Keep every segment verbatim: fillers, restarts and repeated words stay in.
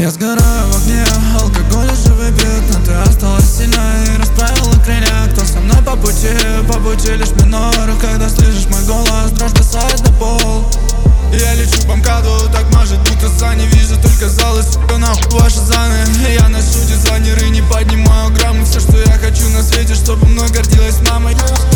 Я сгораю в огне, алкоголь уже выпит, но ты осталась сильной и расправила крылья. Кто со мной по пути, по пути лишь миноры. Когда слышишь мой голос, дрожь бросает на пол. Я лечу по МКАДу, так может будто сани. Вижу только залы, сука, нахуй ваши заны. Я ношу дизайнеры, не поднимаю граммы. Все, что я хочу на свете, чтобы мной гордилась мама.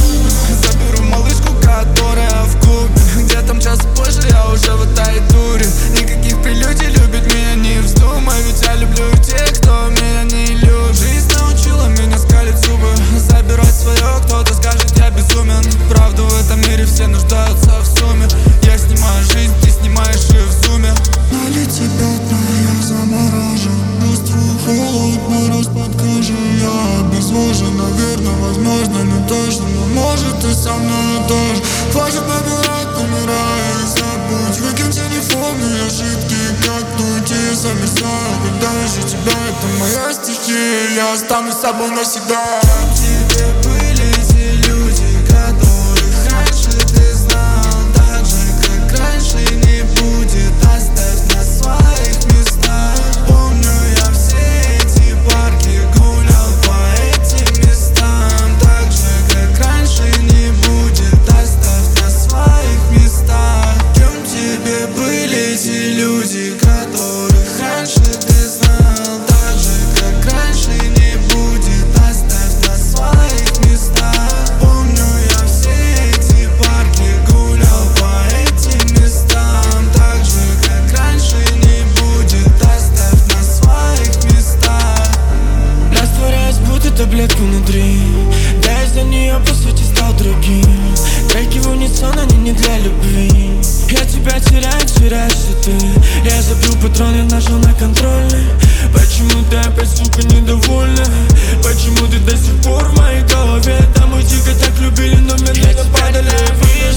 Заберу малышку, которая в клубе. Где там час позже, я уже в этой туре. Никаких прелюдий, любит меня не вздумай. Ведь я люблю тех, кто меня не любит. Жизнь научила меня скалить зубы, забирать свое, кто-то скажет, я безумен. Правда, в этом мире все нуждаются в сумме. Я снимаю жизнь, ты снимаешь ее в зуме. Налети пятна, я заморожен. Чувствую холод, мороз под кожей. Я обезвожен, наверное, возможно, не точно. Но может ты со мной тоже. Хватит набирать номера и забудь. Выкинь телефонные ошибки, как уйти. Замерзаю, когда вижу тебя, это моя стихия. Я останусь с собой навсегда. Тебе были те люди, которых раньше ты знал. Так же, как раньше не будет. Оставь на своих местах. Помню я все эти парки, гулял по этим местам. Так же, как раньше не будет. Оставь на своих местах. Кем тебе были эти люди, которых раньше ты знал? Так же, как раньше не будет. Оставь на своих местах. Помню я все эти парки, гулял по этим местам. Так же, как раньше не будет. Оставь на своих местах. Растворяюсь, будто таблетка внутри. Да, я за нее по сути стал другим. Треки в унисон, они не для любви. Я тебя теряю, теряешься ты. Я забил патроны, нажал на контрольный. Почему ты опять, сука, недовольна? Почему ты до сих пор в моей голове? Там мы дико так любили, но меня не падали.